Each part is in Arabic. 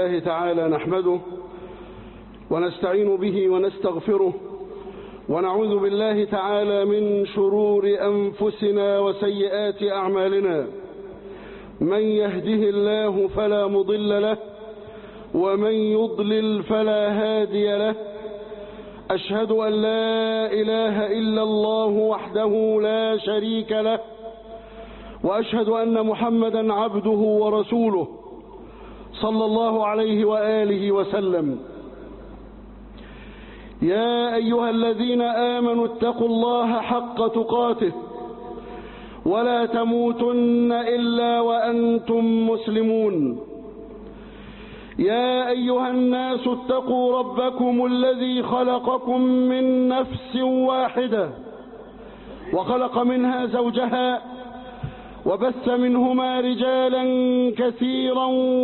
لله تعالى نحمده ونستعين به ونستغفره ونعوذ بالله تعالى من شرور أنفسنا وسيئات أعمالنا. من يهده الله فلا مضل له ومن يضلل فلا هادي له. أشهد أن لا إله إلا الله وحده لا شريك له، وأشهد أن محمدا عبده ورسوله صلى الله عليه وآله وسلم. يا أيها الذين آمنوا اتقوا الله حق تقاته ولا تموتن إلا وأنتم مسلمون. يا أيها الناس اتقوا ربكم الذي خلقكم من نفس واحدة وخلق منها زوجها وبث منهما رجالا كثيرا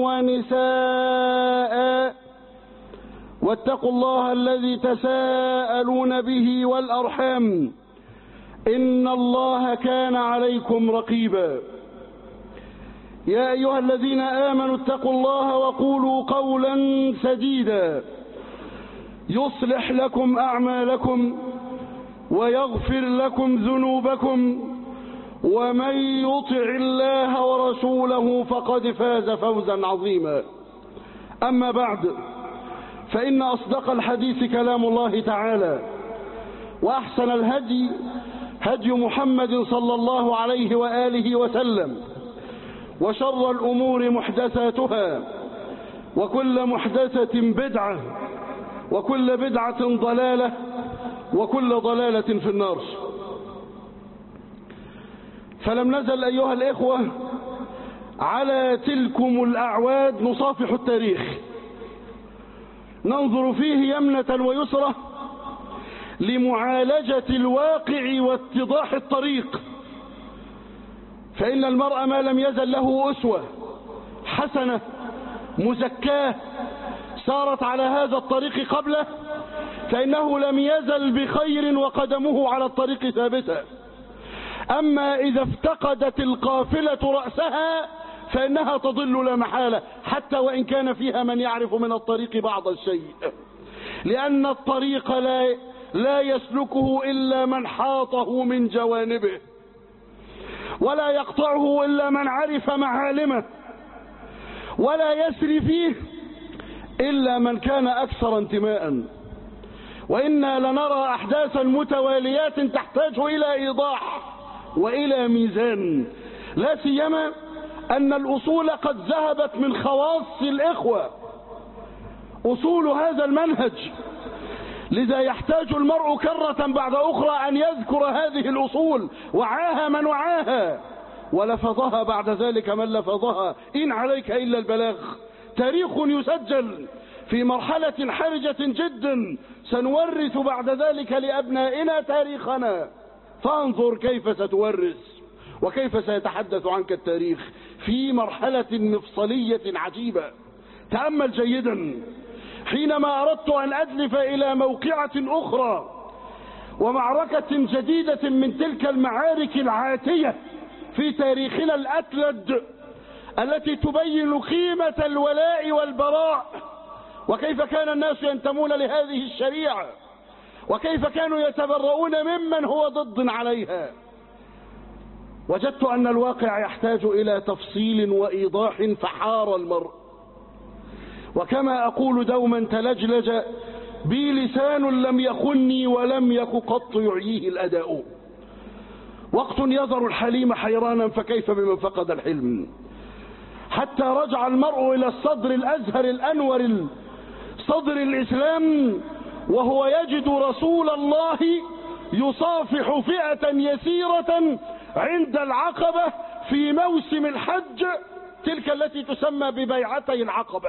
ونساء، واتقوا الله الذي تساءلون به والأرحام إن الله كان عليكم رقيبا. يا أيها الذين آمنوا اتقوا الله وقولوا قولا سديدا يصلح لكم أعمالكم ويغفر لكم ذنوبكم، ومن يطع الله ورسوله فقد فاز فوزا عظيما. أما بعد، فإن أصدق الحديث كلام الله تعالى، وأحسن الهدي هدي محمد صلى الله عليه وآله وسلم، وشر الأمور محدثاتها، وكل محدثة بدعة، وكل بدعة ضلالة، وكل ضلالة في النار. فلم نزل أيها الإخوة على تلكم الأعواد نصافح التاريخ، ننظر فيه يمنة ويسرة لمعالجة الواقع واتضاح الطريق. فإن المرء ما لم يزل له أسوة حسنة مزكاة سارت على هذا الطريق قبله، فإنه لم يزل بخير وقدمه على الطريق ثابتة. أما إذا افتقدت القافلة رأسها فإنها تضل لا محالة، حتى وإن كان فيها من يعرف من الطريق بعض الشيء، لأن الطريق لا يسلكه إلا من حاطه من جوانبه، ولا يقطعه إلا من عرف معالمه، ولا يسري فيه إلا من كان أكثر انتماء. وإنا لنرى أحداثا متواليات تحتاج إلى إيضاح وإلى ميزان، لا سيما أن الأصول قد ذهبت من خواص الإخوة، أصول هذا المنهج. لذا يحتاج المرء كرة بعد أخرى أن يذكر هذه الأصول، وعاها من وعاها ولفظها بعد ذلك من لفظها، إن عليك إلا البلاغ. تاريخ يسجل في مرحلة حرجة جدا، سنورث بعد ذلك لأبنائنا تاريخنا، فانظر كيف ستورث وكيف سيتحدث عنك التاريخ في مرحلة مفصلية عجيبة. تأمل جيدا، حينما أردت أن أدلف إلى موقعة أخرى ومعركة جديدة من تلك المعارك العاتية في تاريخنا الأتلد التي تبين قيمة الولاء والبراء، وكيف كان الناس ينتمون لهذه الشريعة، وكيف كانوا يتبرؤون ممن هو ضد عليها، وجدت أن الواقع يحتاج إلى تفصيل وإيضاح فحار المرء. وكما أقول دوما تلجلج بي لسان لم يخني ولم يك قط يعيه الأداء. وقت يذر الحليم حيرانا فكيف بمن فقد الحلم، حتى رجع المرء إلى الصدر الأزهر الأنور صدر الإسلام وهو يجد رسول الله يصافح فئة يسيرة عند العقبة في موسم الحج، تلك التي تسمى ببيعتي العقبة.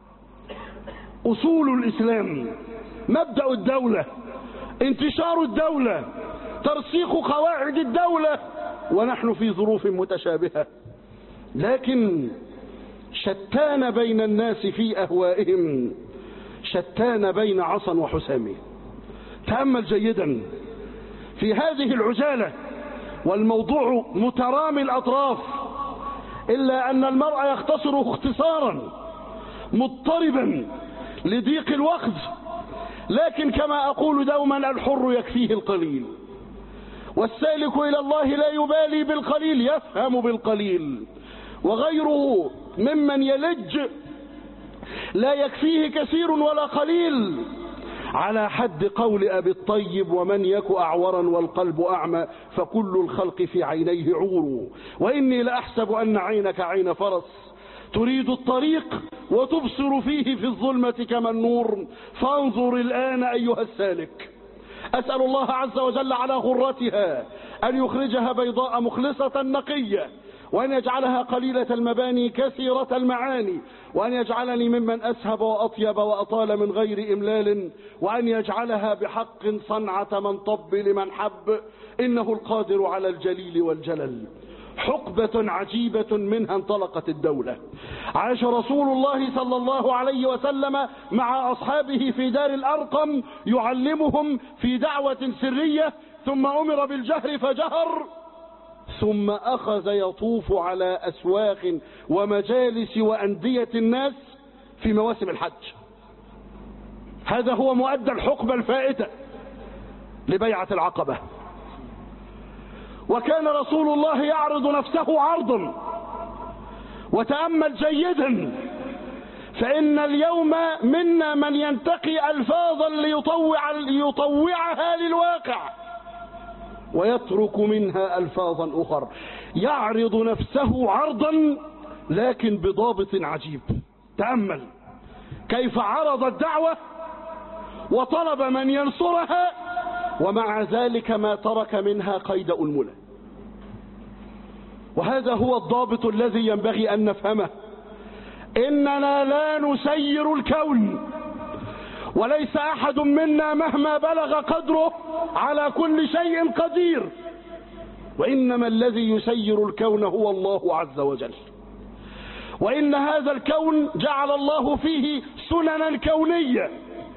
أصول الإسلام، مبدأ الدولة، انتشار الدولة، ترسيخ قواعد الدولة، ونحن في ظروف متشابهة، لكن شتان بين الناس في أهوائهم، شتان بين عصا وحسام. تأمل جيدا في هذه العجالة، والموضوع مترامي الأطراف، إلا أن المرء يختصر اختصارا مضطربا لضيق الوقت، لكن كما أقول دوما الحر يكفيه القليل، والسالك إلى الله لا يبالي بالقليل، يفهم بالقليل، وغيره ممن يلج لا يكفيه كثير ولا قليل، على حد قول أبي الطيب: ومن يك أعورا والقلب أعمى فكل الخلق في عينيه عور، وإني لأحسب أن عينك عين فرس تريد الطريق وتبصر فيه في الظلمة كما النور، فانظر الآن أيها السالك. أسأل الله عز وجل على غرتها أن يخرجها بيضاء مخلصة نقية، وأن يجعلها قليلة المباني كثيرة المعاني، وأن يجعلني ممن أسهب وأطيب وأطال من غير إملال، وأن يجعلها بحق صنعة من طب لمن حب، إنه القادر على الجليل والجلل. حقبة عجيبة منها انطلقت الدولة. عاش رسول الله صلى الله عليه وسلم مع أصحابه في دار الأرقم يعلمهم في دعوة سرية، ثم أمر بالجهر فجهر، ثم أخذ يطوف على أسواق ومجالس وأندية الناس في مواسم الحج. هذا هو مؤدى الحقبة الفائتة لبيعة العقبة. وكان رسول الله يعرض نفسه عرضا، وتأمل جيدا، فإن اليوم منا من ينتقي ألفاظا ليطوعها للواقع ويترك منها ألفاظا أخرى. يعرض نفسه عرضا لكن بضابط عجيب. تأمل كيف عرض الدعوة وطلب من ينصرها، ومع ذلك ما ترك منها قيد أنملة. وهذا هو الضابط الذي ينبغي أن نفهمه. إننا لا نسير الكون، وليس أحد منا مهما بلغ قدره على كل شيء قدير، وإنما الذي يسير الكون هو الله عز وجل. وإن هذا الكون جعل الله فيه سننا كونية،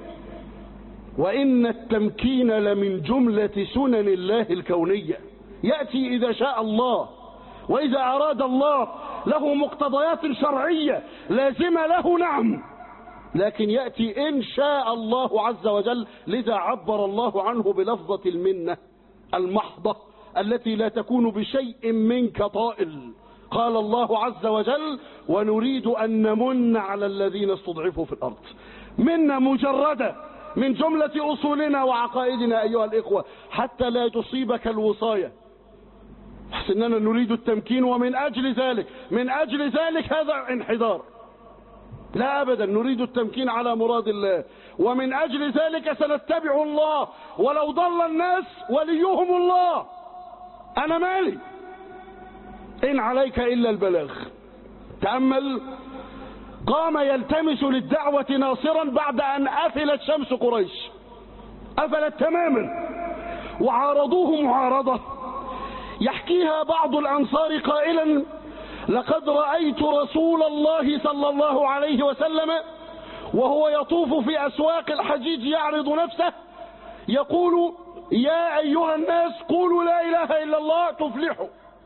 وإن التمكين لمن جملة سنن الله الكونية. يأتي إذا شاء الله، وإذا أراد الله، له مقتضيات شرعية لازمة له، نعم، لكن يأتي إن شاء الله عز وجل. لذا عبر الله عنه بلفظة المنة المحضة التي لا تكون بشيء منك طائل. قال الله عز وجل: ونريد أن نمن على الذين استضعفوا في الأرض. منة مجردة من جملة أصولنا وعقائدنا أيها الإخوة، حتى لا تصيبك الوصاية. إننا نريد التمكين، ومن أجل ذلك هذا انحدار. لا أبدا، نريد التمكين على مراد الله، ومن أجل ذلك سنتبع الله ولو ضل الناس وليهم الله. أنا مالي، إن عليك إلا البلاغ. تأمل، قام يلتمس للدعوة ناصرا بعد أن أفلت شمس قريش، أفلت تماما، وعارضوه معارضة يحكيها بعض الأنصار قائلا: لقد رأيت رسول الله صلى الله عليه وسلم وهو يطوف في أسواق الحجيج يعرض نفسه يقول: يا أيها الناس قولوا لا إله إلا الله تفلحوا.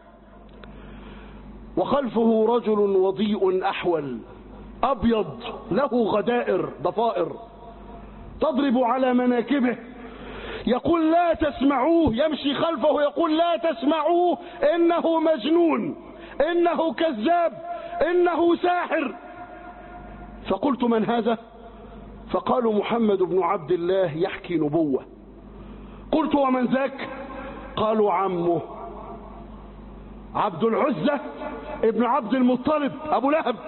وخلفه رجل وضيء أحول أبيض له غدائر ضفائر تضرب على مناكبه، يقول: لا تسمعوه. يمشي خلفه يقول: لا تسمعوه، إنه مجنون، إنه كذاب، إنه ساحر. فقلت: من هذا؟ فقالوا: محمد بن عبد الله يحكي نبوة. قلت: ومن ذاك؟ قالوا: عمه عبد العزة ابن عبد المطلب أبو لهب.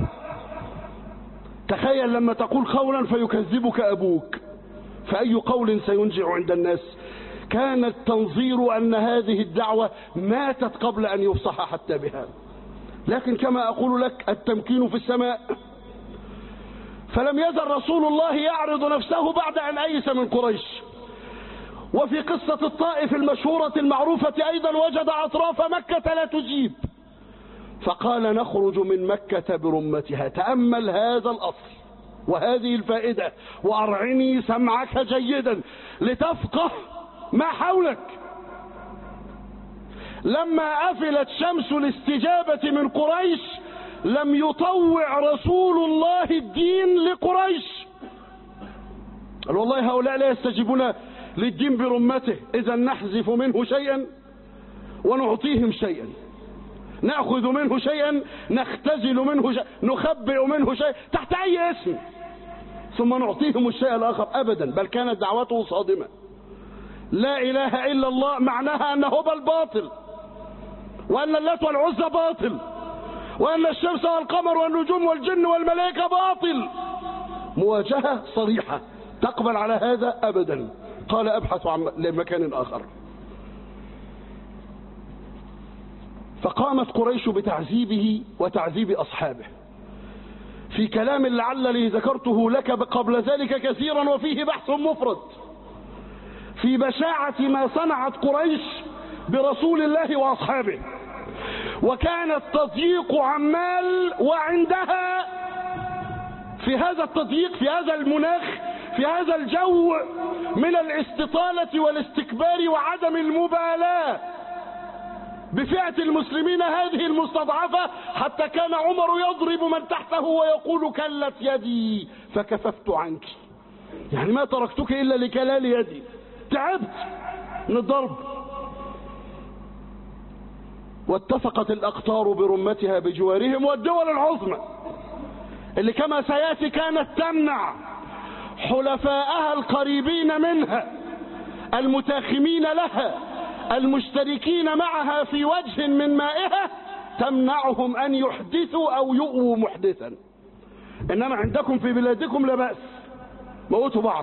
تخيل لما تقول قولا فيكذبك أبوك، فأي قول سينجع عند الناس؟ كان التنظير أن هذه الدعوة ماتت قبل أن يفصح حتى بها. لكن كما أقول لك، التمكين في السماء. فلم يزل رسول الله يعرض نفسه بعد أن أيس من قريش. وفي قصة الطائف المشهورة المعروفة أيضا وجد أطراف مكة لا تجيب، فقال: نخرج من مكة برمتها. تأمل هذا الأصل وهذه الفائدة، وأرعني سمعك جيدا لتفقه ما حولك. لما أفلت شمس الاستجابة من قريش لم يطوع رسول الله الدين لقريش. قال والله هؤلاء لا يستجيبون للدين برمته، إذا نحذف منه شيئا ونعطيهم شيئا، نأخذ منه شيئا نختزل منه شيئا، نخبئ منه شيئا تحت أي اسم، ثم نعطيهم الشيء الآخر. أبدا، بل كانت دعوته صادمة. لا إله إلا الله معناها أن هبل باطل، وأن اللات والعزى باطل، وأن الشمس والقمر والنجوم والجن والملائكة باطل. مواجهة صريحة. تقبل على هذا؟ أبدا. قال أبحث عن مكان آخر. فقامت قريش بتعذيبه وتعذيب أصحابه في كلام لعلني ذكرته لك قبل ذلك كثيرا، وفيه بحث مفرد في بشاعة ما صنعت قريش برسول الله وأصحابه. وكان التضييق عمال، وعندها في هذا التضييق، في هذا المناخ، في هذا الجو من الاستطالة والاستكبار وعدم المبالاة بفئة المسلمين هذه المستضعفة، حتى كان عمر يضرب من تحته ويقول كلت يدي فكففت عنك، يعني ما تركتك إلا لكلال يدي، تعبت من الضرب. واتفقت الأقطار برمتها بجوارهم، والدول العظمى اللي كما سيأتي كانت تمنع حلفاءها القريبين منها المتاخمين لها المشتركين معها في وجه من مائها، تمنعهم أن يحدثوا أو يؤووا محدثا. إنما عندكم في بلادكم لا بأس، موتوا بعض.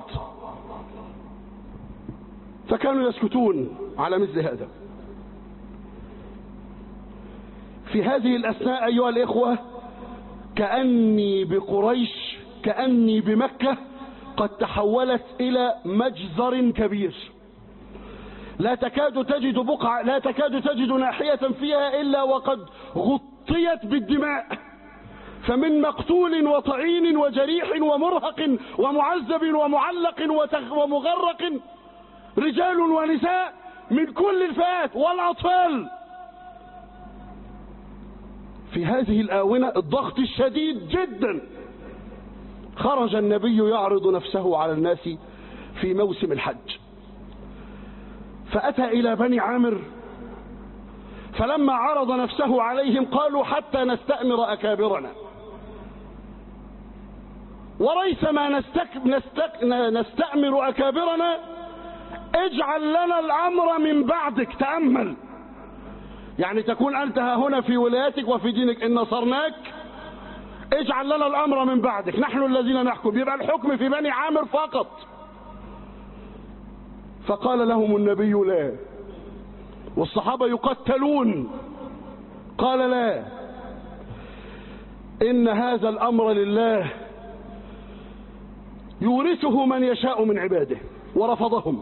فكانوا يسكتون على مثل هذا. في هذه الأثناء أيها الإخوة كأني بقريش، كأني بمكة قد تحولت إلى مجزر كبير، لا تكاد تجد بقعة، لا تكاد تجد ناحية فيها إلا وقد غطيت بالدماء، فمن مقتول وطعين وجريح ومرهق ومعذب ومعلق ومغرق، رجال ونساء من كل الفئات والأطفال. في هذه الآونة الضغط الشديد جدا خرج النبي يعرض نفسه على الناس في موسم الحج، فأتى إلى بني عامر، فلما عرض نفسه عليهم قالوا حتى نستأمر أكابرنا، وريثما نستأمر أكابرنا اجعل لنا الأمر من بعدك. تأمل، يعني تكون أنت هنا في ولايتك وفي دينك، إن نصرناك اجعل لنا الأمر من بعدك، نحن الذين نحكم، يبقى الحكم في بني عامر فقط. فقال لهم النبي لا، والصحابة يقتلون. قال لا، إن هذا الأمر لله يورثه من يشاء من عباده، ورفضهم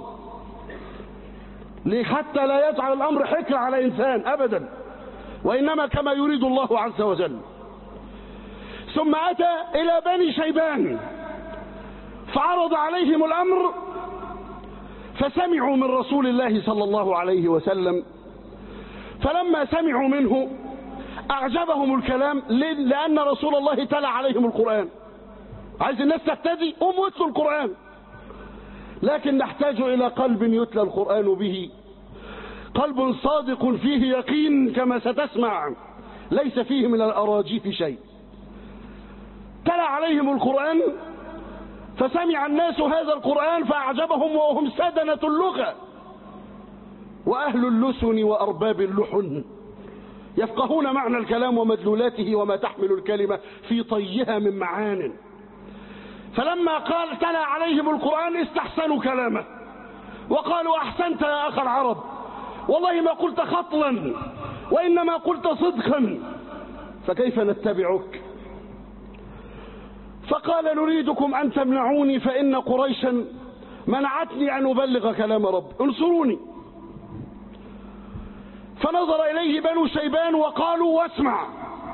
حتى لا يجعل الأمر حكر على إنسان أبدا، وإنما كما يريد الله عز وجل. ثم أتى إلى بني شيبان فعرض عليهم الأمر، فسمعوا من رسول الله صلى الله عليه وسلم، فلما سمعوا منه أعجبهم الكلام، لأن رسول الله تلا عليهم القرآن. عايز الناس تهتدي، قوم واتلوا القرآن، لكن نحتاج إلى قلب يتلى القرآن به، قلب صادق فيه يقين كما ستسمع، ليس فيه من الأراجيف شيء. تلا عليهم القرآن فسمع الناس هذا القرآن فأعجبهم، وهم سدنة اللغة وأهل اللسن وأرباب اللحن، يفقهون معنى الكلام ومدلولاته وما تحمل الكلمة في طيها من معان. فلما قال تلا عليهم القرآن استحسنوا كلامه وقالوا أحسنت يا أخ العرب، والله ما قلت خطلا وإنما قلت صدقا، فكيف نتبعك؟ فقال نريدكم أن تمنعوني، فإن قريشا منعتني أن أبلغ كلام رب، انصروني. فنظر إليه بنو شيبان وقالوا واسمع،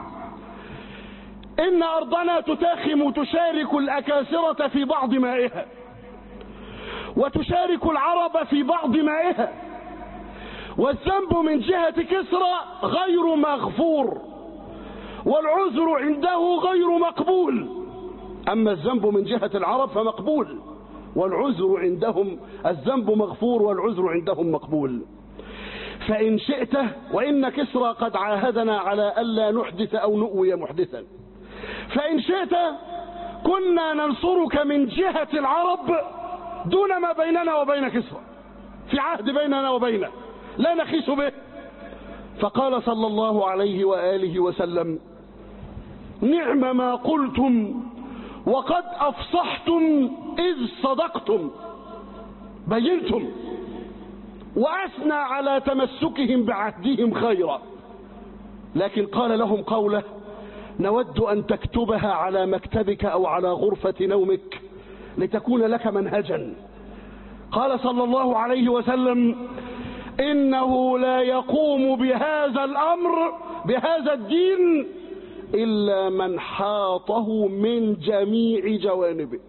إن أرضنا تتاخم تشارك الأكاسرة في بعض مائها، وتشارك العرب في بعض مائها، والذنب من جهة كسرى غير مغفور، والعذر عنده غير مقبول. أما الذنب من جهة العرب فمقبول، والعذر عندهم الذنب مغفور والعذر عندهم مقبول. فإن شئت، وإن كسرى قد عاهدنا على ألا نحدث أو نؤوي محدثا، فإن شئت كنا ننصرك من جهة العرب دون ما بيننا وبين كسرى، في عهد بيننا وبينه لا نخيس به. فقال صلى الله عليه وآله وسلم: نعم ما قلتم وقد أفصحتم إذ صدقتم، بينتم. وأثنى على تمسكهم بعهدهم خيرا، لكن قال لهم قوله: نود أن تكتبها على مكتبك أو على غرفة نومك لتكون لك منهجا. قال صلى الله عليه وسلم: إنه لا يقوم بهذا الأمر بهذا الدين إلا من حاطه من جميع جوانبه.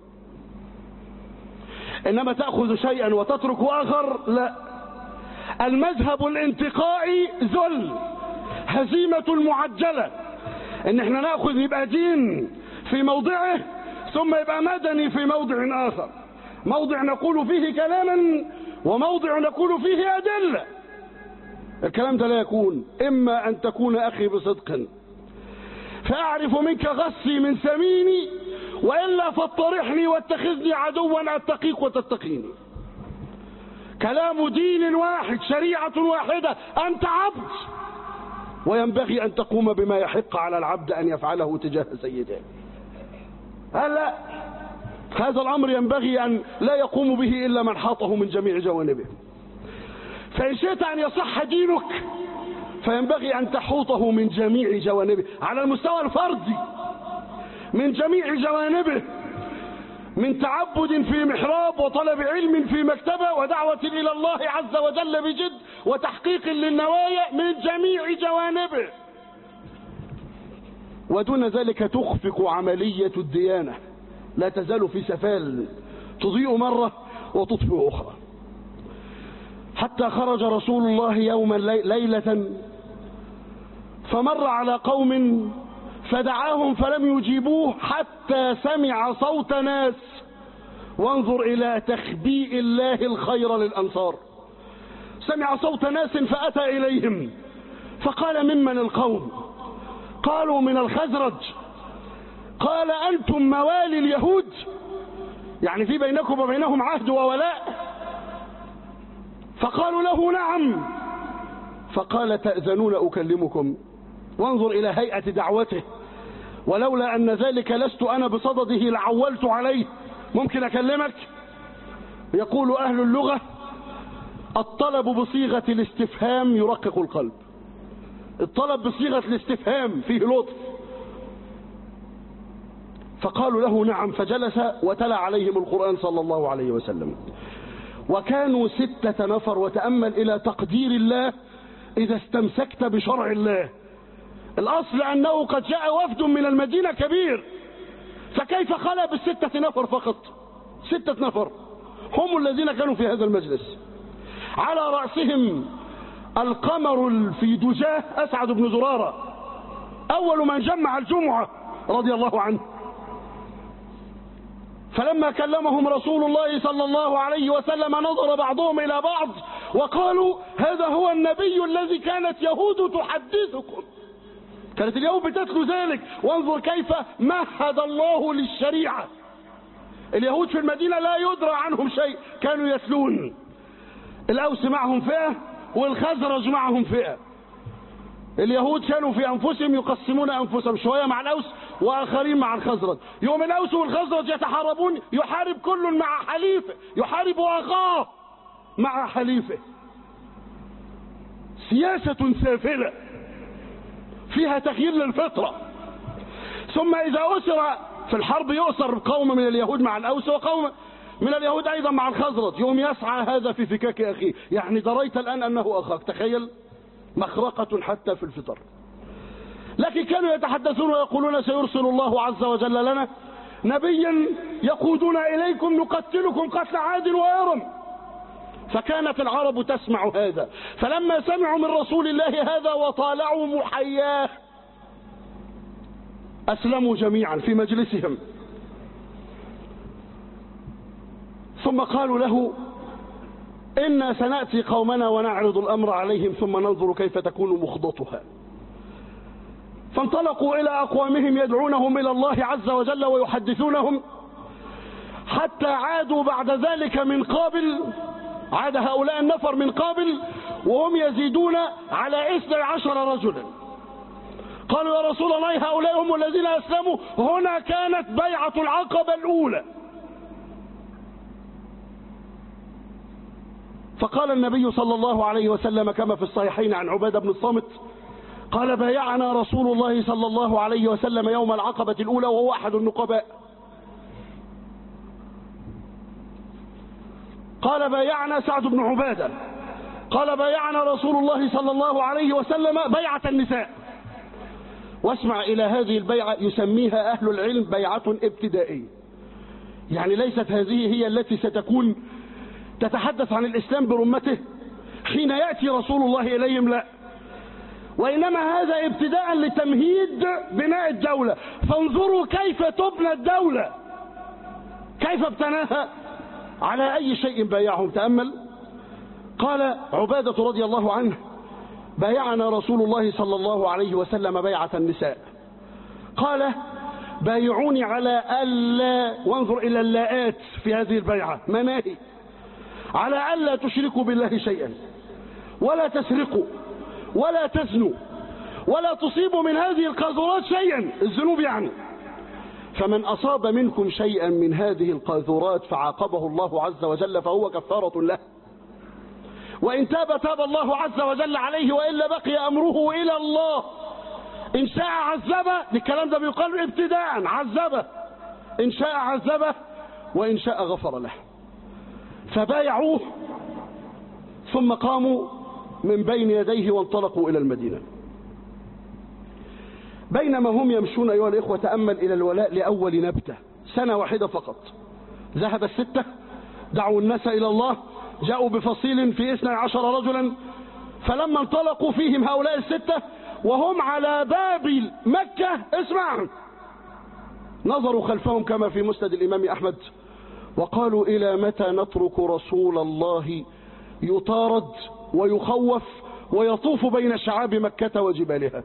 إنما تأخذ شيئا وتترك آخر، لا. المذهب الانتقائي ذل، هزيمة المعجلة، إن احنا نأخذ يبقى دين في موضعه ثم يبقى مدني في موضع آخر، موضع نقول فيه كلاما وموضع نقول فيه أدلة. الكلام ده لا يكون. إما أن تكون أخي بصدق فأعرف منك غصي من سميني، وإلا فاطرحني واتخذني عدوا أتقيك وتتقيني. كلام دين واحد، شريعة واحدة، أنت عبد، وينبغي أن تقوم بما يحق على العبد أن يفعله تجاه سيده. هلا هذا الأمر ينبغي أن لا يقوم به إلا من حاطه من جميع جوانبه. فإن شئت أن يصح دينك فينبغي أن تحوطه من جميع جوانبه، على المستوى الفردي من جميع جوانبه، من تعبد في محراب وطلب علم في مكتبة ودعوة إلى الله عز وجل بجد وتحقيق للنوايا من جميع جوانبه. ودون ذلك تخفق عملية الديانة، لا تزال في سفال، تضيء مرة وتطفئ أخرى. حتى خرج رسول الله يوما ليلة فمر على قوم فدعاهم فلم يجيبوه حتى سمع صوت ناس. وانظر إلى تخبيء الله الخير للأنصار. سمع صوت ناس فأتى إليهم فقال: ممن القوم؟ قالوا: من الخزرج. قال: أنتم موالي اليهود؟ يعني في بينكم وبينهم عهد وولاء؟ فقالوا له: نعم. فقال: تأذنون أكلمكم؟ وانظر إلى هيئة دعوته. ولولا أن ذلك لست أنا بصدده لعولت عليه. ممكن أكلمك؟ يقول أهل اللغة: الطلب بصيغة الاستفهام يرقق القلب. الطلب بصيغة الاستفهام فيه لطف. فقالوا له: نعم. فجلس وتلا عليهم القرآن صلى الله عليه وسلم. وكانوا 6 نفر. وتأمل إلى تقدير الله إذا استمسكت بشرع الله. الأصل أنه قد جاء وفد من المدينة كبير، فكيف خلى ب6 نفر فقط؟ 6 نفر هم الذين كانوا في هذا المجلس، على رأسهم القمر في دجاه أسعد بن زرارة، أول من جمع الجمعة رضي الله عنه. فلما كلمهم رسول الله صلى الله عليه وسلم نظر بعضهم إلى بعض وقالوا: هذا هو النبي الذي كانت يهود تحدثكم. كانت اليهود بتتلو ذلك. وانظر كيف مهد الله للشريعة. اليهود في المدينة لا يدرى عنهم شيء، كانوا يتلون. الأوس معهم فئة والخزرج معهم فئة. اليهود كانوا في أنفسهم يقسمون أنفسهم، شوية مع الأوس وآخرين مع الخزرج. يوم الأوس والخزرج يتحاربون، يحارب كل مع حليفه، يحارب أخاه مع حليفه. سياسة سافلة فيها تغيير للفطرة. ثم إذا أسر في الحرب يؤسر قوم من اليهود مع الأوس وقوم من اليهود أيضا مع الخزرج، يوم يسعى هذا في فكاك أخيه. يعني دريت الآن أنه أخاك. تخيل، مخرقة حتى في الفطر. لكن كانوا يتحدثون ويقولون: سيرسل الله عز وجل لنا نبيا يقودنا إليكم نقتلكم قتل عاد وإرم. فكانت العرب تسمع هذا، فلما سمعوا من رسول الله هذا وطالعوا محياه أسلموا جميعا في مجلسهم، ثم قالوا له إنا سنأتي قومنا ونعرض الأمر عليهم ثم ننظر كيف تكون مخضتها. فانطلقوا إلى أقوامهم يدعونهم إلى الله عز وجل ويحدثونهم، حتى عادوا بعد ذلك من قابل، عاد هؤلاء النفر من قابل وهم يزيدون على 12 رجلا. قالوا يا رسول الله هؤلاء هم الذين أسلموا، هنا كانت بيعة العقبة الأولى. فقال النبي صلى الله عليه وسلم كما في الصحيحين عن عبادة بن الصامت قال بايعنا رسول الله صلى الله عليه وسلم يوم العقبة الأولى وهو أحد النقباء. قال بايعنا سعد بن عبادة قال بايعنا رسول الله صلى الله عليه وسلم بيعة النساء. واسمع إلى هذه البيعة يسميها أهل العلم بيعة ابتدائية، يعني ليست هذه هي التي ستكون تتحدث عن الإسلام برمته حين يأتي رسول الله إليهم، لا، وإنما هذا ابتداء لتمهيد بناء الدولة. فانظروا كيف تبنى الدولة، كيف ابتناها، على أي شيء بايعهم. تأمل. قال عبادة رضي الله عنه بايعنا رسول الله صلى الله عليه وسلم بيعة النساء. قال بايعوني على ألا، وانظر إلى اللاءات في هذه البيعة، مناهي، على ألا تشركوا بالله شيئا، ولا تسرقوا، ولا تزنوا، ولا تصيبوا من هذه القاذورات شيئا، الذنوب يعني. فمن أصاب منكم شيئا من هذه القاذورات فعاقبه الله عز وجل فهو كفارة له، وإن تاب تاب الله عز وجل عليه، وإلا بقي أمره إلى الله. إن شاء عذبه، الكلام ده بيقال ابتداء، عذبه، إن شاء عذبه وإن شاء غفر له. فبايعوه ثم قاموا من بين يديه وانطلقوا إلى المدينة. بينما هم يمشون أيها الإخوة تأمل إلى الولاء لأول نبتة، سنة واحدة فقط. ذهب الستة دعوا الناس إلى الله، جاءوا بفصيل في 12 رجلا، فلما انطلقوا فيهم هؤلاء الستة وهم على باب مكة، اسمع، نظروا خلفهم كما في مسند الإمام أحمد وقالوا إلى متى نترك رسول الله يطارد ويخوف ويطوف بين شعاب مكة وجبالها.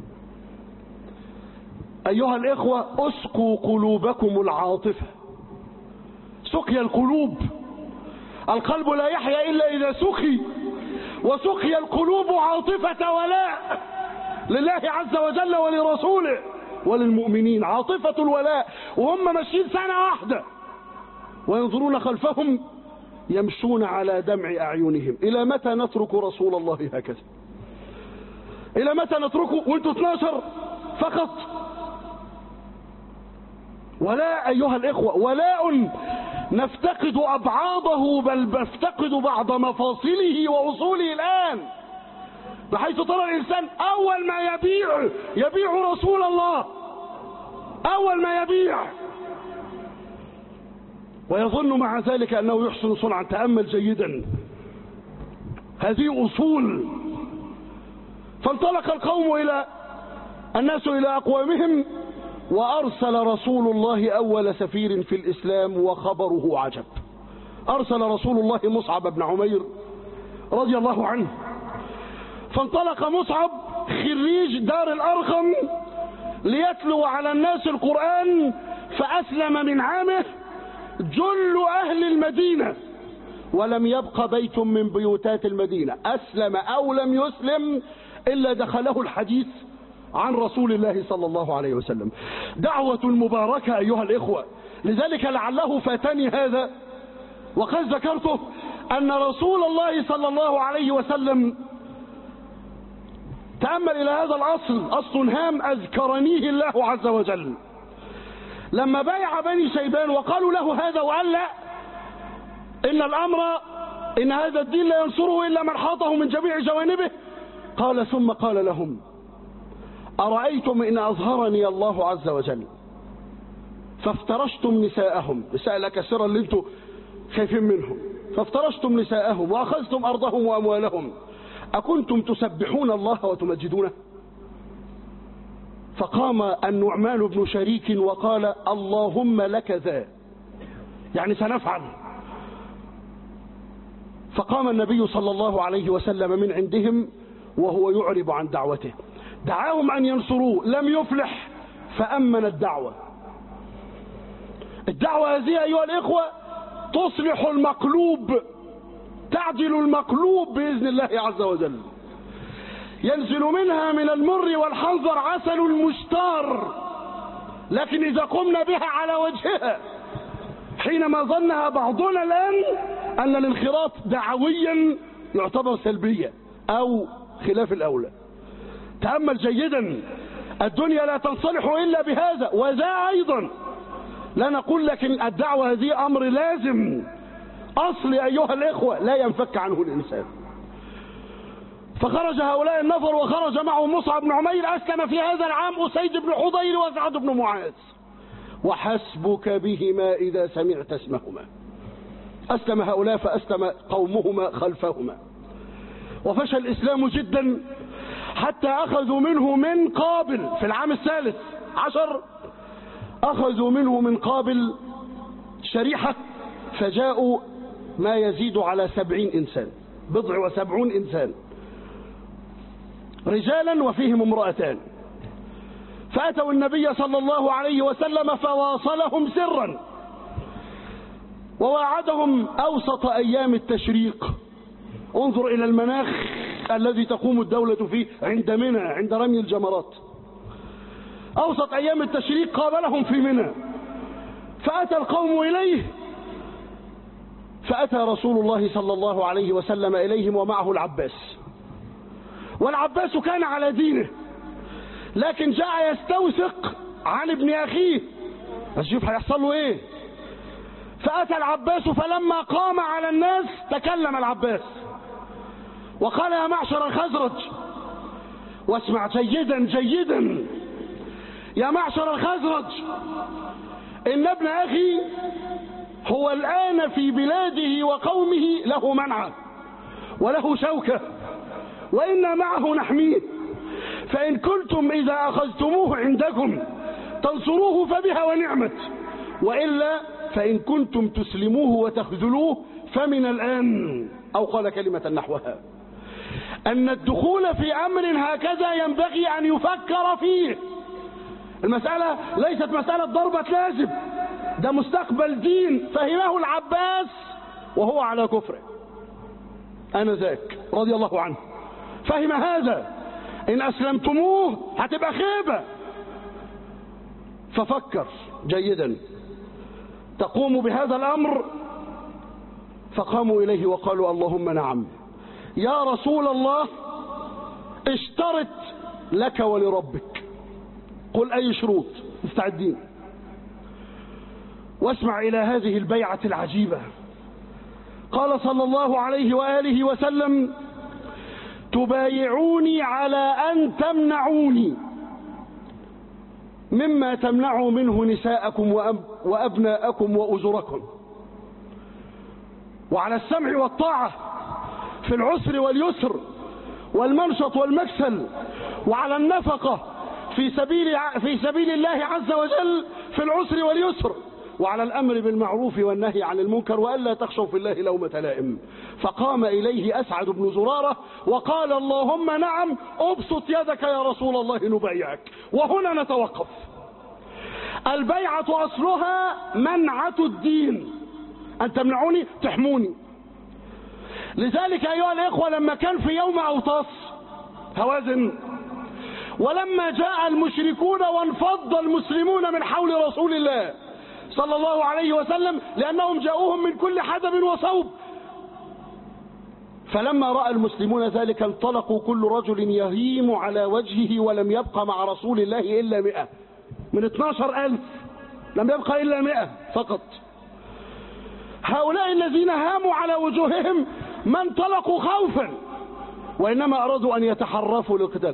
أيها الإخوة اسقوا قلوبكم العاطفة، سقي القلوب، القلب لا يحيا إلا إذا سقي، وسقي القلوب عاطفة ولاء لله عز وجل ولرسوله وللمؤمنين، عاطفة الولاء، وهم ماشيين سنة واحدة وينظرون خلفهم يمشون على دمع أعينهم. إلى متى نترك رسول الله هكذا؟ إلى متى نتركه وانتوا 12 فقط؟ ولاء أيها الإخوة، ولاء نفتقد أبعاضه، بل نفتقد بعض مفاصله وأصوله الآن، بحيث ترى الإنسان أول ما يبيع رسول الله، أول ما يبيع، ويظن مع ذلك أنه يحسن صنعا. تأمل جيدا، هذه أصول. فانطلق القوم الناس إلى أقوامهم، وأرسل رسول الله أول سفير في الإسلام، وخبره عجب. أرسل رسول الله مصعب بن عمير رضي الله عنه. فانطلق مصعب خريج دار الأرقم ليتلو على الناس القرآن، فأسلم من عامه جل أهل المدينة، ولم يبق بيت من بيوتات المدينة أسلم أو لم يسلم إلا دخله الحديث عن رسول الله صلى الله عليه وسلم. دعوة مباركة أيها الإخوة. لذلك لعله فاتني هذا وقد ذكرته، أن رسول الله صلى الله عليه وسلم، تأمل إلى هذا الأصل، أصل هام أذكرنيه الله عز وجل، لما بايع بني شيبان وقالوا له هذا وقال لا، إن الأمر، إن هذا الدين لا ينصره إلا من حاطه من جميع جوانبه، قال ثم قال لهم أرأيتم إن أظهرني الله عز وجل فافترشتم نساءهم، نساء الأكاسرة اللي انتم خايفين منهم، فافترشتم نساءهم وأخذتم أرضهم وأموالهم، أكنتم تسبحون الله وتمجدونه؟ فقام النعمان بن شريك وقال اللهم لك ذا، يعني سنفعل. فقام النبي صلى الله عليه وسلم من عندهم وهو يعرب عن دعوته، دعاهم أن ينصروه، لم يفلح فأمن الدعوة. الدعوة هذه أيها الإخوة تصلح المقلوب، تعدل المقلوب بإذن الله عز وجل، ينزل منها من المر والحنظر عسل المستار، لكن إذا قمنا بها على وجهها حينما ظنها بعضنا الآن أن الانخراط دعويا يعتبر سلبية أو خلاف الأولى. تأمل جيدا، الدنيا لا تنصلح إلا بهذا، وذا أيضا لا نقول، لكن الدعوة هذه أمر لازم أصلي أيها الإخوة لا ينفك عنه الإنسان. فخرج هؤلاء النفر وخرج معهم مصعب بن عمير، أسلم في هذا العام أسيد بن حضير وسعد بن معاذ، وحسبك بهما إذا سمعت اسمهما. أسلم هؤلاء فأسلم قومهما خلفهما، وفشى الإسلام جدا حتى أخذوا منه من قابل في العام 13 أخذوا منه من قابل شريحة، فجاءوا ما يزيد على 70 إنسان، 70 إنسان رجالا وفيهم امرأتان، فأتوا النبي صلى الله عليه وسلم فواصلهم سرا وواعدهم أوسط أيام التشريق. انظر إلى المناخ الذي تقوم الدولة فيه عند منى، عند رمي الجمرات. أوسط أيام التشريق قابلهم في منى، فأتى القوم إليه، فأتى رسول الله صلى الله عليه وسلم إليهم ومعه العباس، والعباس كان على دينه، لكن جاء يستوثق عن ابن أخيه، أشوف هيحصل له إيه. فأتى العباس فلما قام على الناس تكلم العباس وقال يا معشر الخزرج، واسمع جيدا جيدا، يا معشر الخزرج، إن ابن أخي هو الآن في بلاده وقومه له منعة وله شوكة، وإنا معه نحميه، فإن كنتم إذا أخذتموه عندكم تنصروه فبها ونعمت، وإلا فإن كنتم تسلموه وتخذلوه فمن الآن، أو قال كلمة نحوها، أن الدخول في أمر هكذا ينبغي أن يفكر فيه. المسألة ليست مسألة ضربة لازم، ده مستقبل دين فهمه العباس وهو على كفره آنذاك رضي الله عنه، فهم هذا، إن أسلمتموه هتبقى خيبة. ففكر جيدا، تقوم بهذا الأمر؟ فقاموا إليه وقالوا اللهم نعم يا رسول الله، اشترط لك ولربك، قل أي شروط، مستعدين. واسمع إلى هذه البيعة العجيبة. قال صلى الله عليه وآله وسلم تبايعوني على أن تمنعوني مما تمنعوا منه نساءكم وأبناءكم وأزركم، وعلى السمع والطاعة في العسر واليسر والمنشط والمكسل، وعلى النفقة في سبيل الله عز وجل في العسر واليسر، وعلى الأمر بالمعروف والنهي عن المنكر، وألا تخشوا في الله لومة لائم. فقام إليه أسعد بن زرارة وقال اللهم نعم، أبسط يدك يا رسول الله نبايعك. وهنا نتوقف. البيعة أصلها منعة الدين، أن تمنعوني تحموني. لذلك أيها الإخوة لما كان في يوم أوطاس هوازن، ولما جاء المشركون وانفض المسلمون من حول رسول الله صلى الله عليه وسلم لأنهم جاءوهم من كل حدب وصوب، فلما رأى المسلمون ذلك انطلقوا كل رجل يهيم على وجهه، ولم يبقى مع رسول الله إلا 100 من 12,000، لم يبقى إلا 100 فقط. هؤلاء الذين هاموا على وجوههم ما انطلقوا خوفا، وإنما أرادوا أن يتحرفوا للقتال.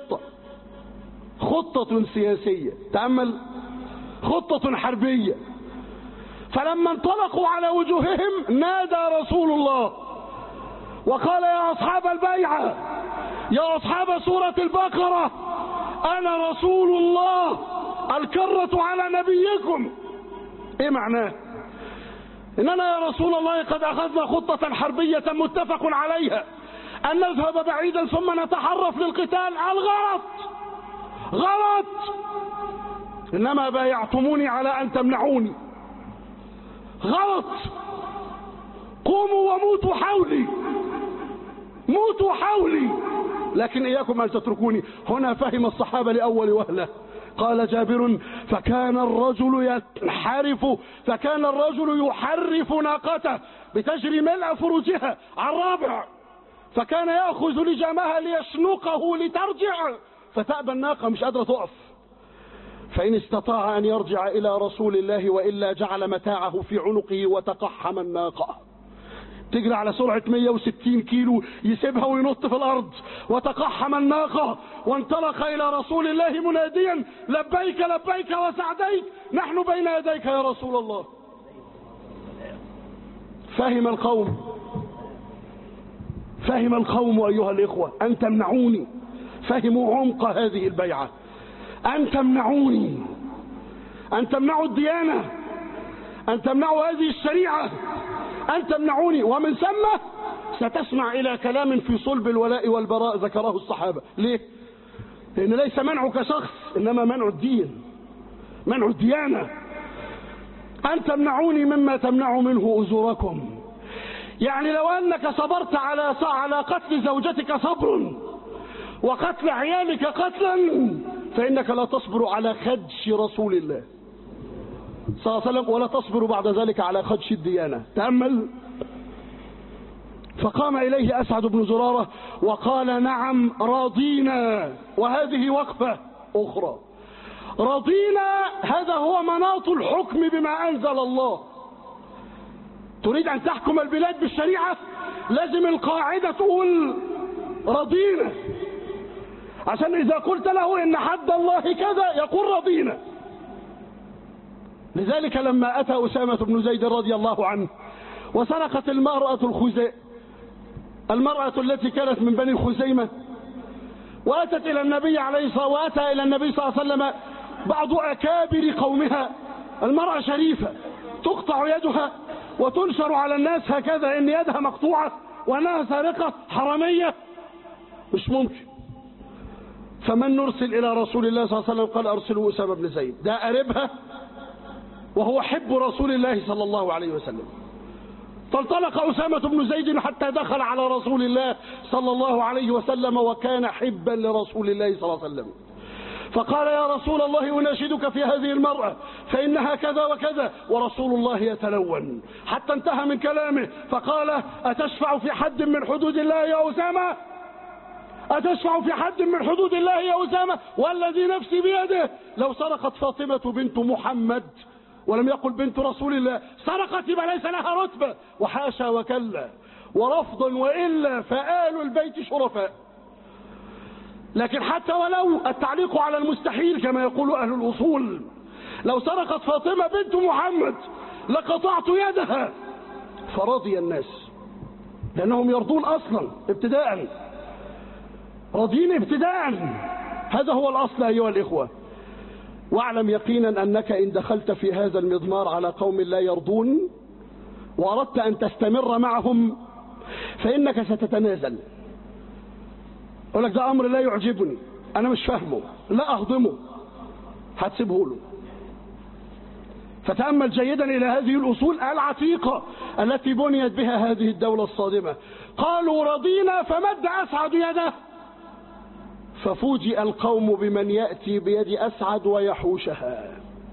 خطة سياسية، تأمل، خطة حربية. فلما انطلقوا على وجوههم نادى رسول الله وقال يا أصحاب البيعة، يا أصحاب سورة البقرة، أنا رسول الله الكرة على نبيكم. إيه معناه؟ إننا يا رسول الله قد أخذنا خطة حربية متفق عليها أن نذهب بعيدا ثم نتحرف للقتال. الغلط غلط. إنما بايعتموني على أن تمنعوني. غلط. قوموا وموتوا حولي، موتوا حولي، لكن إياكم أن تتركوني. هنا فهم الصحابة لأول وهلة. قال جابر فكان الرجل يحرف ناقته بتجري ملء فرجها على الرابع، فكان يأخذ لجامها ليشنقه لترجع، فتأبى الناقة مش قادرة تقف، فإن استطاع أن يرجع إلى رسول الله وإلا جعل متاعه في عنقه وتقحم الناقة. تجري على سرعة 160 كيلو، يسيبها وينط في الأرض. وتقحم الناقة وانطلق إلى رسول الله مناديا لبيك لبيك وسعديك، نحن بين يديك يا رسول الله. فهم القوم أيها الإخوة أن تمنعوني. فهموا عمق هذه البيعة. أن تمنعوني، أن تمنعوا الديانة، أن تمنعوا هذه الشريعة، أن تمنعوني. ومن ثم ستسمع إلى كلام في صلب الولاء والبراء ذكره الصحابة. ليه؟ لأن ليس منعك شخص، إنما منع الدين، منع الديانة. أن تمنعوني مما تمنع منه أزوركم. يعني لو أنك صبرت على قتل زوجتك صبر وقتل عيالك قتلا، فإنك لا تصبر على خدش رسول الله صلى الله عليه وسلم، ولا تصبر بعد ذلك على خدش الديانة. تأمل. فقام إليه أسعد بن زرارة وقال نعم رضينا. وهذه وقفة أخرى. رضينا هذا هو مناط الحكم بما أنزل الله. تريد أن تحكم البلاد بالشريعة، لازم القاعدة تقول رضينا، عشان إذا قلت له إن حد الله كذا يقول رضينا. لذلك لما أتى أسامة بن زيد رضي الله عنه وسرقت المرأة التي كانت من بني خزيمة، وأتت إلى النبي وأتى إلى النبي صلى الله عليه وسلم بعض أكابر قومها، المرأة شريفة تقطع يدها وتنشر على الناس هكذا إن يدها مقطوعة وأنها سارقة حرامية، مش ممكن. فمن نرسل إلى رسول الله صلى الله عليه وسلم؟ قال أرسلوا أسامة بن زيد، ده قريبها وهو حب رسول الله صلى الله عليه وسلم. فانطلق أسامة بن زيد حتى دخل على رسول الله صلى الله عليه وسلم، وكان حبا لرسول الله صلى الله عليه وسلم. فقال يا رسول الله أناشدك في هذه المرأة فإنها كذا وكذا، ورسول الله يتلون حتى انتهى من كلامه. فقال أتشفع في حد من حدود الله يا أسامة؟ أتشفع في حد من حدود الله يا أسامة؟ والذي نفسي بيده لو سرقت فاطمة بنت محمد ولم يقل بنت رسول الله، سرقت يبقى ليس لها رتبة، وحاشا وكلا ورفضا وإلا فآل البيت شرفاء. لكن حتى ولو التعليق على المستحيل كما يقول أهل الأصول، لو سرقت فاطمة بنت محمد لقطعت يدها. فرضي الناس لأنهم يرضون أصلا ابتداء، راضين ابتداء. هذا هو الأصل أيها الإخوة. واعلم يقينا أنك إن دخلت في هذا المضمار على قوم لا يرضون وأردت أن تستمر معهم فإنك ستتنازل. أقول لك ده أمر لا يعجبني، أنا مش فاهمه، لا أهضمه، هتسيبه له. فتأمل جيدا إلى هذه الأصول العتيقة التي بنيت بها هذه الدولة الصادمة. قالوا رضينا فمد أسعد يده، ففوجئ القوم بمن يأتي بيد أسعد ويحوشها،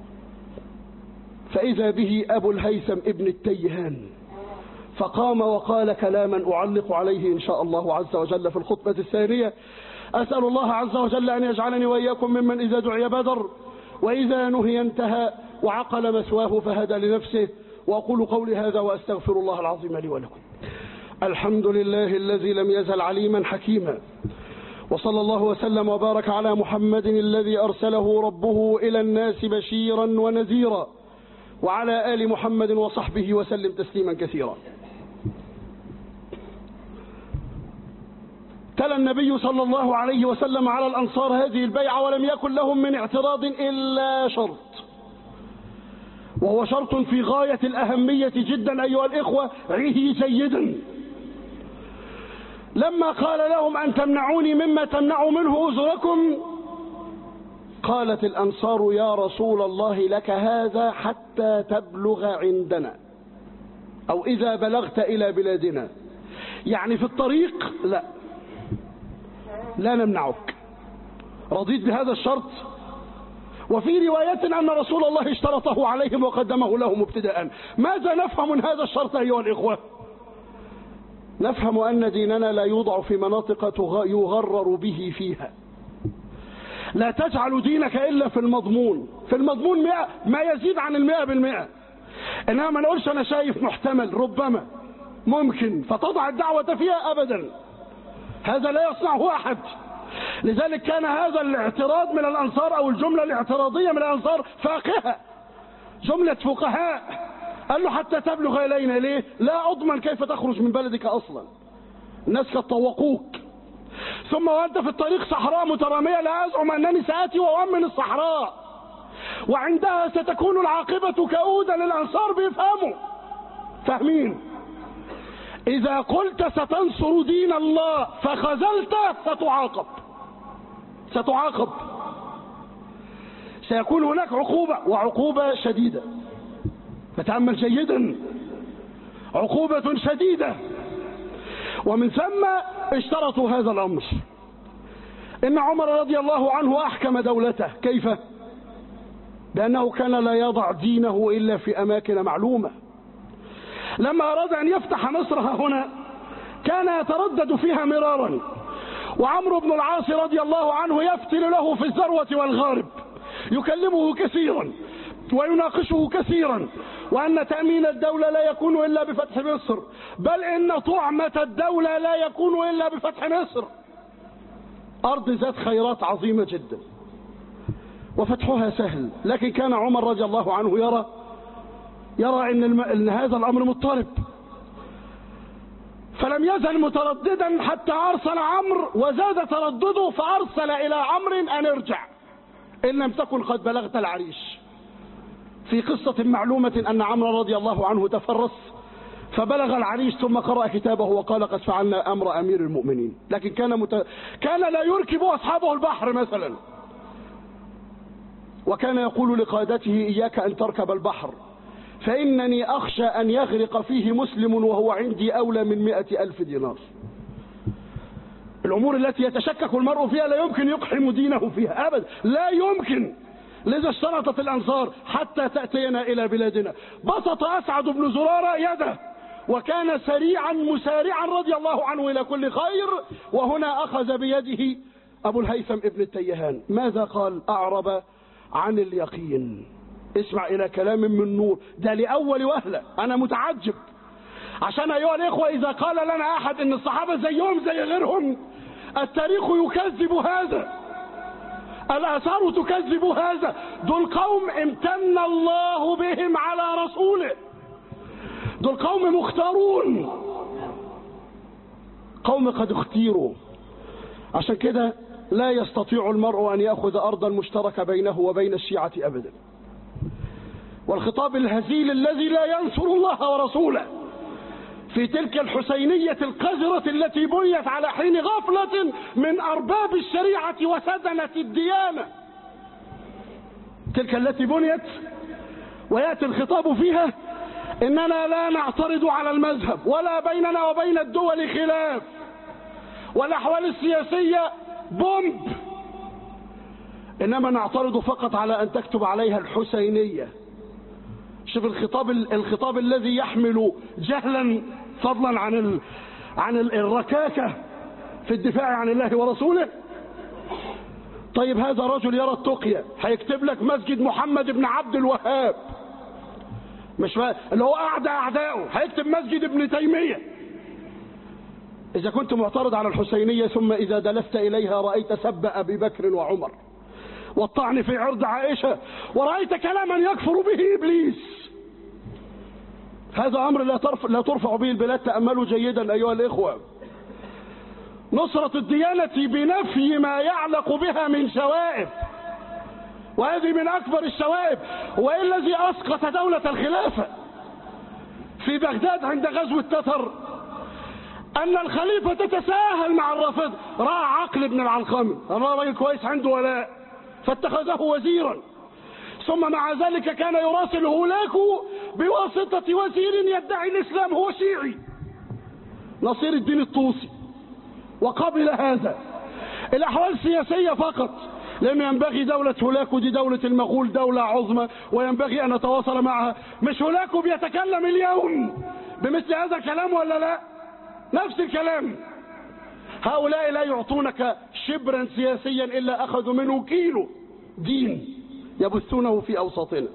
فإذا به أبو الهيثم ابن التيهان، فقام وقال كلاما أعلق عليه إن شاء الله عز وجل في الخطبة الثانية. أسأل الله عز وجل أن يجعلني وإياكم ممن إذا دعي بدر وإذا نهي انتهى وعقل مثواه فهدى لنفسه. وأقول قولي هذا وأستغفر الله العظيم لي ولكم. الحمد لله الذي لم يزل عليما حكيما، وصلى الله وسلم وبارك على محمد الذي أرسله ربه إلى الناس بشيرا ونذيرا، وعلى آل محمد وصحبه وسلم تسليما كثيرا. تلا النبي صلى الله عليه وسلم على الأنصار هذه البيعة ولم يكن لهم من اعتراض إلا شرط، وهو شرط في غاية الأهمية جدا أيها الإخوة، عيه جيدا. لما قال لهم أن تمنعوني مما تمنعوا منه أزركم، قالت الأنصار يا رسول الله لك هذا حتى تبلغ عندنا، أو إذا بلغت إلى بلادنا، يعني في الطريق لا نمنعك. رضيت بهذا الشرط؟ وفي رواية أن رسول الله اشترطه عليهم وقدمه لهم ابتداء. ماذا نفهم من هذا الشرط أيها الإخوة؟ نفهم أن ديننا لا يوضع في مناطق يغرر به فيها. لا تجعل دينك إلا في المضمون، في المضمون 100 ما يزيد عن 100%. إنما ما نقولش أنا شايف محتمل ربما ممكن فتضع الدعوة فيها، أبدا، هذا لا يصنعه أحد. لذلك كان هذا الاعتراض من الأنصار أو الجملة الاعتراضية من الأنصار فاقهة، جملة فقهاء. قال له حتى تبلغ إلينا، ليه؟ لا أضمن كيف تخرج من بلدك أصلا، الناس قد طوقوك، ثم وأنت في الطريق صحراء مترامية، لا أزعم أنني سآتي وأؤمن الصحراء، وعندها ستكون العاقبة كؤودا. للأنصار بيفهموا، فاهمين. إذا قلت ستنصر دين الله فخذلت ستعاقب، سيكون هناك عقوبة، وعقوبة شديدة. فتأمل جيدا، عقوبة شديدة. ومن ثم اشترطوا هذا الأمر. إن عمر رضي الله عنه أحكم دولته. كيف؟ بأنه كان لا يضع دينه إلا في أماكن معلومة. لما أراد أن يفتح مصر هنا كان يتردد فيها مرارا، وعمرو بن العاص رضي الله عنه يفتل له في الذروة والغارب، يكلمه كثيرا ويناقشه كثيرا، وأن تأمين الدولة لا يكون إلا بفتح مصر، بل إن طعمة الدولة لا يكون إلا بفتح مصر. أرض ذات خيرات عظيمة جدا وفتحها سهل، لكن كان عمر رضي الله عنه يرى إن هذا الأمر مضطرب، فلم يزل مترددا حتى أرسل عمرو، وزاد تردده فأرسل إلى عمرو أن ارجع إن لم تكن قد بلغت العريش. في قصة معلومة أن عمرو رضي الله عنه تفرس فبلغ العريش ثم قرأ كتابه وقال قد فعلنا أمر أمير المؤمنين، لكن كان لا يركب أصحابه البحر مثلا، وكان يقول لقادته إياك أن تركب البحر فإنني أخشى أن يغرق فيه مسلم وهو عندي أولى من 100,000 دينار. الأمور التي يتشكك المرء فيها لا يمكن يقحم دينه فيها أبدا، لا يمكن. لذا اشترطت الأنصار حتى تأتينا إلى بلادنا. بسط أسعد بن زرارة يده وكان سريعا مسارعا رضي الله عنه إلى كل خير، وهنا أخذ بيده أبو الهيثم ابن التيهان. ماذا قال؟ أعرب عن اليقين. اسمع إلى كلام من نور، ده لأول وهلة أنا متعجب، عشان أيها الإخوة إذا قال لنا أحد إن الصحابة زيهم زي غيرهم، التاريخ يكذب هذا، الآثار تكذب هذا. دول قوم امتن الله بهم على رسوله، دول قوم مختارون، قوم قد اختيروا. عشان كده لا يستطيع المرء أن يأخذ أرضا مشتركة بينه وبين الشيعة أبدا. والخطاب الهزيل الذي لا ينصر الله ورسوله في تلك الحسينية القذرة التي بنيت على حين غفلة من أرباب الشريعة وسدنة الديانة، تلك التي بنيت ويأتي الخطاب فيها إننا لا نعترض على المذهب، ولا بيننا وبين الدول خلاف، والأحوال السياسية بومب، إنما نعترض فقط على أن تكتب عليها الحسينية. شوف الخطاب الذي يحمل جهلا فضلا عن الركاكة في الدفاع عن الله ورسوله. طيب هذا رجل يرى التقية هيكتب لك مسجد محمد بن عبد الوهاب، مش اللي هو أعداؤه، هيكتب مسجد ابن تيمية. إذا كنت معترض على الحسينية ثم إذا دلست إليها رأيت سب أبي بكر وعمر والطعن في عرض عائشة، ورأيت كلاما يكفر به إبليس، هذا أمر لا ترفع به البلاد. تأملوا جيدا أيها الإخوة. نصرة الديانة بنفي ما يعلق بها من شوائب، وهذه من أكبر الشوائب. وإيه الذي أسقط دولة الخلافة في بغداد عند غزو التتر؟ أن الخليفة تتساهل مع الرافضة. رأى عقل ابن العلقمي، رأى راجل كويس عنده ولاء فاتخذه وزيرا، ثم مع ذلك كان يراسل هولاكو بواسطة وزير يدعي الإسلام، هو شيعي نصير الدين الطوسي، وقبل هذا. الأحوال سياسية فقط، لأنه ينبغي دولة هولاكو دي دولة المغول دولة عظمى وينبغي أن نتواصل معها. مش هولاكو بيتكلم اليوم بمثل هذا الكلام ولا لا؟ نفس الكلام. هؤلاء لا يعطونك شبرا سياسيا إلا أخذوا منه كيلو دين يبثونه في أوساطنا.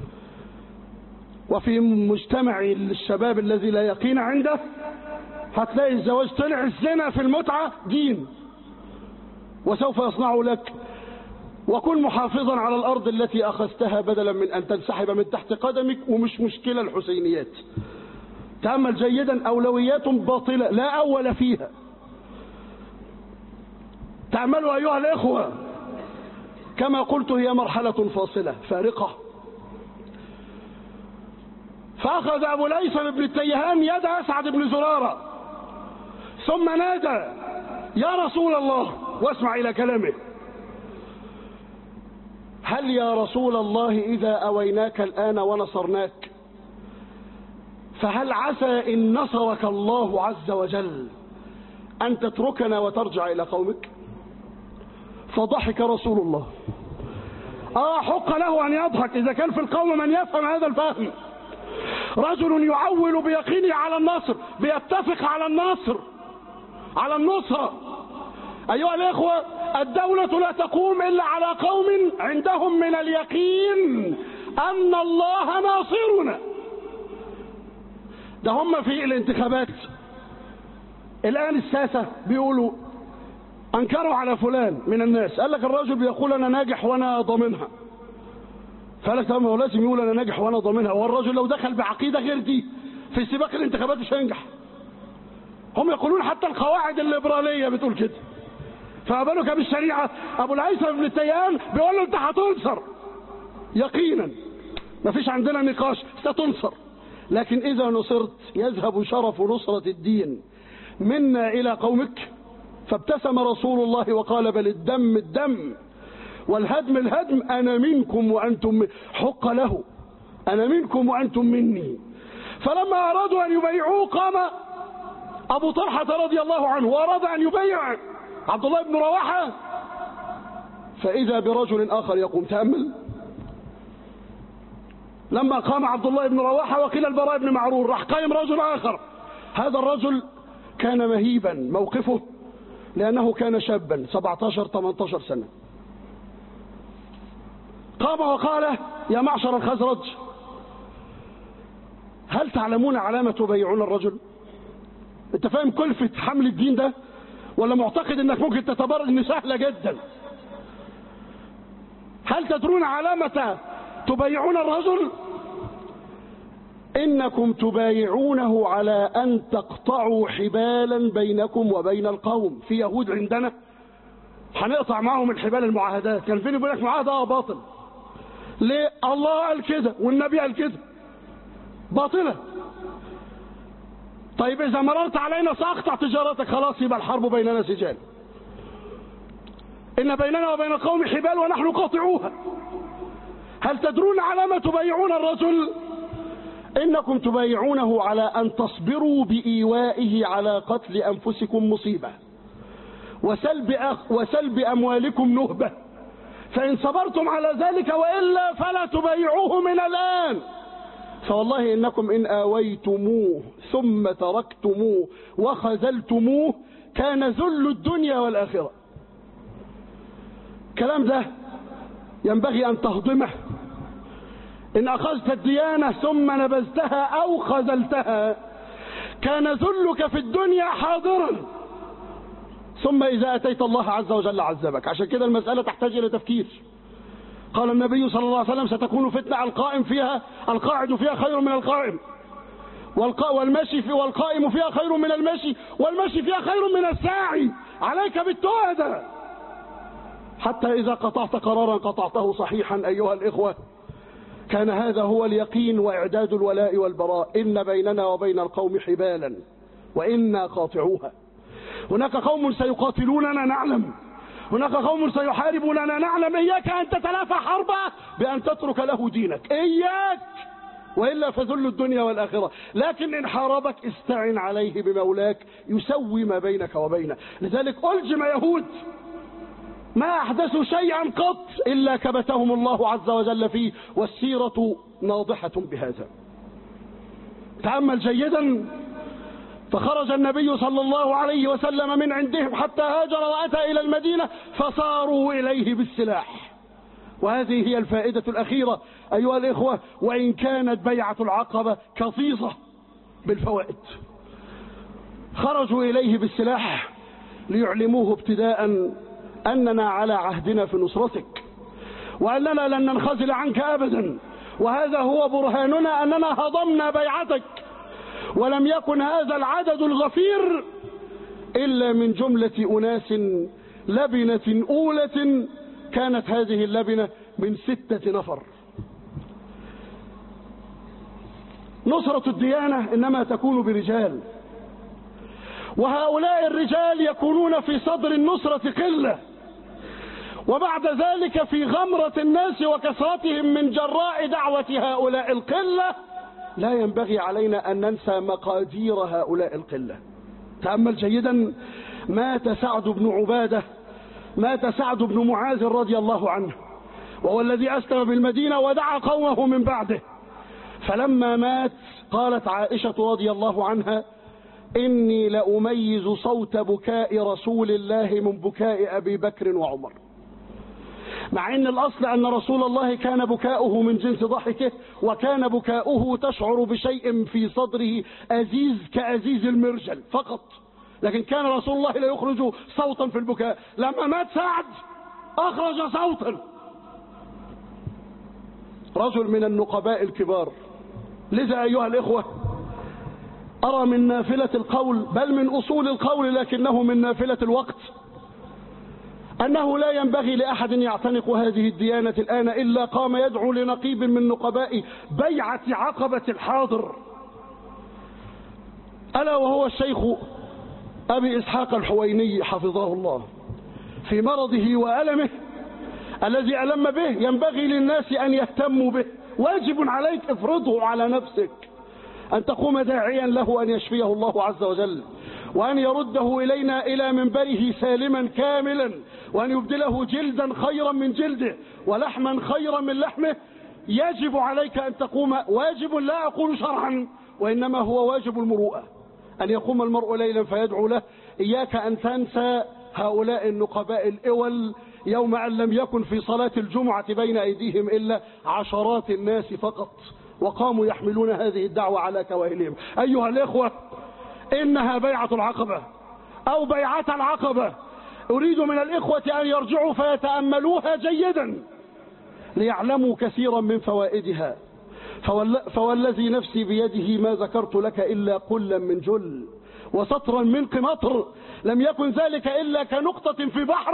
وفي مجتمع الشباب الذي لا يقين عنده هتلاقي الزواج طلع الزنا في المتعة دين، وسوف يصنع لك. وكن محافظا على الأرض التي أخذتها بدلا من أن تنسحب من تحت قدمك. ومش مشكلة الحسينيات، تأمل جيدا، أولويات باطلة لا أول فيها. تأملوا أيها الإخوة، كما قلت هي مرحلة فاصلة فارقة. فأخذ أبو الأيثم بن التيهان يد أسعد بن زرارة ثم نادى يا رسول الله، واسمع إلى كلامه: هل يا رسول الله إذا أويناك الآن ونصرناك فهل عسى إن نصرك الله عز وجل أن تتركنا وترجع إلى قومك؟ فضحك رسول الله. حق له أن يضحك إذا كان في القوم من يفهم هذا الفهم. رجل يعول بيقينه على النصر، بيتفق على النصر، على النصرة. أيها الإخوة، الدولة لا تقوم إلا على قوم عندهم من اليقين أن الله ناصرنا. ده هم في الانتخابات الآن الساسة بيقولوا أنكروا على فلان من الناس، قال لك الرجل بيقول أنا ناجح وأنا ضامنها، فقال لك طب هو لازم يقول أنا ناجح وأنا ضامنها، والرجل لو دخل بعقيدة غير دي في سباق الانتخابات مش هينجح. هم يقولون حتى القواعد الليبرالية بتقول كده، فما بالك بالشريعة؟ أبو الهيثم بن التيهان بيقول له أنت هتنصر يقينا، مفيش عندنا نقاش، ستنصر. لكن إذا نصرت يذهب شرف نصرة الدين منا إلى قومك. فابتسم رسول الله وقال بل الدم الدم والهدم الهدم، أنا منكم وأنتم حق له، أنا منكم وأنتم مني. فلما أرادوا أن يبيعوه قام أبو طلحة رضي الله عنه وأراد أن يبيع عبد الله بن رواحة، فإذا برجل آخر يقوم. تأمل، لما قام عبد الله بن رواحة وقيل البراء بن معرور، راح قائم رجل آخر. هذا الرجل كان مهيبا موقفه لأنه كان شابا 17-18 سنة. قام وقال يا معشر الخزرج، هل تعلمون علامة تبايعون الرجل؟ انت فاهم كلفة حمل الدين ده، ولا معتقد انك ممكن تتبرج ان سهلة جدا؟ هل تدرون علامة تبايعون الرجل؟ إنكم تبايعونه على أن تقطعوا حبالا بينكم وبين القوم. في يهود عندنا هنقطع معهم الحبال، المعاهدات. كان فين يقول لك معاهدة باطل؟ ليه؟ الله قال كده والنبي قال كده، باطلة. طيب إذا مررت علينا سأقطع تجارتك، خلاص يبقى الحرب بيننا سجال. إن بيننا وبين القوم حبال ونحن قاطعوها. هل تدرون علامة تبايعون الرجل؟ إنكم تبايعونه على أن تصبروا بإيوائه على قتل أنفسكم مصيبة وسلب أموالكم نهبة، فإن صبرتم على ذلك وإلا فلا تبايعوه من الآن. فوالله إنكم إن آويتموه ثم تركتموه وخذلتموه كان ذل الدنيا والآخرة. الكلام ده ينبغي أن تهضمه. إن أخذت الديانة ثم نبذتها أو خذلتها كان ذلك في الدنيا حاضرا، ثم إذا أتيت الله عز وجل عذبك. عشان كده المسألة تحتاج إلى تفكير. قال النبي صلى الله عليه وسلم ستكون فتنة القائم فيها القاعد فيها خير من القائم، والقائم فيها خير من المشي، والمشي فيها خير من الساعي. عليك بالتؤدة، حتى إذا قطعت قرارا قطعته صحيحا. أيها الإخوة، كان هذا هو اليقين وإعداد الولاء والبراء. إن بيننا وبين القوم حبالا وإنا قاطعوها. هناك قوم سيقاتلوننا نعلم، هناك قوم سيحاربوننا نعلم. إياك أن تتلافى حربه بأن تترك له دينك، إياك، وإلا فذل الدنيا والآخرة. لكن إن حاربك استعن عليه بمولاك يسوي ما بينك وبينه. لذلك ألجم يهود ما أحدثوا شيئا قط إلا كبتهم الله عز وجل فيه، والسيرة ناضحة بهذا. تأمل جيدا. فخرج النبي صلى الله عليه وسلم من عندهم حتى هاجر وأتى إلى المدينة، فصاروا إليه بالسلاح. وهذه هي الفائدة الأخيرة أيها الإخوة، وإن كانت بيعة العقبة كثيصة بالفوائد. خرجوا إليه بالسلاح ليعلموه ابتداء أننا على عهدنا في نصرتك، وأننا لن ننخزل عنك أبدا، وهذا هو برهاننا أننا هضمنا بيعتك. ولم يكن هذا العدد الغفير إلا من جملة أناس لبنة أولة، كانت هذه اللبنة من 6 نفر. نصرة الديانة إنما تكون برجال، وهؤلاء الرجال يكونون في صدر النصرة قلة، وبعد ذلك في غمرة الناس وكثرتهم من جراء دعوة هؤلاء القلة لا ينبغي علينا أن ننسى مقادير هؤلاء القلة. تأمل جيدا. مات سعد بن عبادة، مات سعد بن معاذ رضي الله عنه، وهو الذي أسلم بالمدينة ودعا قومه من بعده. فلما مات قالت عائشة رضي الله عنها: إني لأميز صوت بكاء رسول الله من بكاء أبي بكر وعمر. مع أن الأصل أن رسول الله كان بكاؤه من جنس ضحكه، وكان بكاؤه تشعر بشيء في صدره أزيز كأزيز المرجل فقط، لكن كان رسول الله لا يخرج صوتا في البكاء. لما مات سعد أخرج صوتا. رجل من النقباء الكبار. لذا أيها الإخوة، أرى من نافلة القول، بل من أصول القول لكنه من نافلة الوقت، أنه لا ينبغي لأحد يعتنق هذه الديانة الآن إلا قام يدعو لنقيب من نقباء بيعة عقبة الحاضر، ألا وهو الشيخ أبي إسحاق الحويني حفظه الله. في مرضه وألمه الذي ألم به ينبغي للناس أن يهتموا به. واجب عليك، افرضه على نفسك، أن تقوم داعيا له أن يشفيه الله عز وجل، وأن يرده إلينا إلى منبره سالما كاملا، وأن يبدله جلدا خيرا من جلده ولحما خيرا من لحمه. يجب عليك أن تقوم، واجب لا أقول شرعا وإنما هو واجب المروءة، أن يقوم المرء ليلا فيدعو له. إياك أن تنسى هؤلاء النقباء الأول يوم أن لم يكن في صلاة الجمعة بين أيديهم إلا عشرات الناس فقط، وقاموا يحملون هذه الدعوة على كواهلهم. أيها الإخوة، إنها بيعة العقبة أو بيعة العقبة. أريد من الإخوة أن يرجعوا فيتأملوها جيدا ليعلموا كثيرا من فوائدها. فوالذي نفسي بيده ما ذكرت لك إلا قلا من جل وسطرا من قمطر، لم يكن ذلك إلا كنقطة في بحر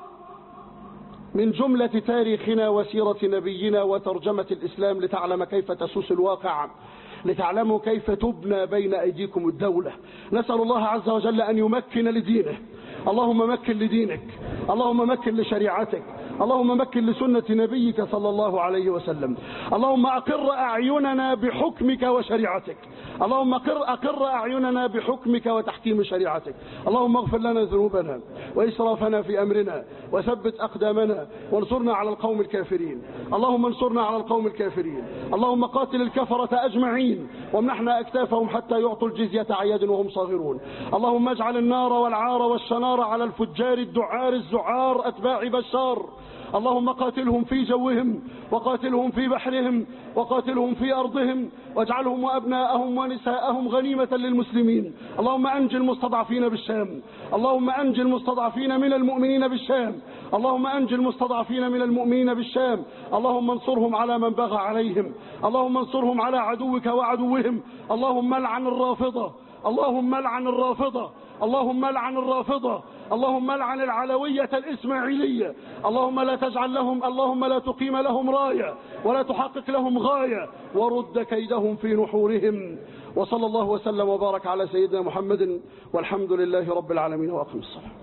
من جملة تاريخنا وسيرة نبينا وترجمة الإسلام، لتعلم كيف تسوس الواقع، لتعلموا كيف تبنى بين أيديكم الدولة. نسأل الله عز وجل أن يمكن لدينه. اللهم مكن لدينك، اللهم مكن لشريعتك، اللهم مكن لسنة نبيك صلى الله عليه وسلم. اللهم أقر أعيننا بحكمك وشريعتك، اللهم أقر أعيننا بحكمك وتحكيم شريعتك. اللهم اغفر لنا ذنوبنا وإسرافنا في أمرنا وثبت أقدامنا وانصرنا على القوم الكافرين. اللهم انصرنا على القوم الكافرين. اللهم قاتل الكفرة أجمعين وامنحنا أكتافهم حتى يعطوا الجزية عياد وهم صاغرون. اللهم اجعل النار والعار والشنار على الفجار الدعار الزعار أتباع بشار. اللهم قاتلهم في جوهم وقاتلهم في بحرهم وقاتلهم في أرضهم، واجعلهم وأبناءهم ونساءهم غنيمة للمسلمين. اللهم أنجي المستضعفين بالشام، اللهم أنجي المستضعفين من المؤمنين بالشام، اللهم أنجي المستضعفين من المؤمنين بالشام. اللهم انصرهم على من بغى عليهم، اللهم انصرهم على عدوك وعدوهم. اللهم لعن الرافضة، اللهم لعن الرافضة، اللهم لعن الرافضة، اللهم لعن العلوية الإسماعيلية، اللهم لا تجعل لهم، اللهم لا تقيم لهم راية ولا تحقق لهم غاية، ورد كيدهم في نحورهم. وصلى الله وسلم وبارك على سيدنا محمد، والحمد لله رب العالمين، وأقم الصلاة.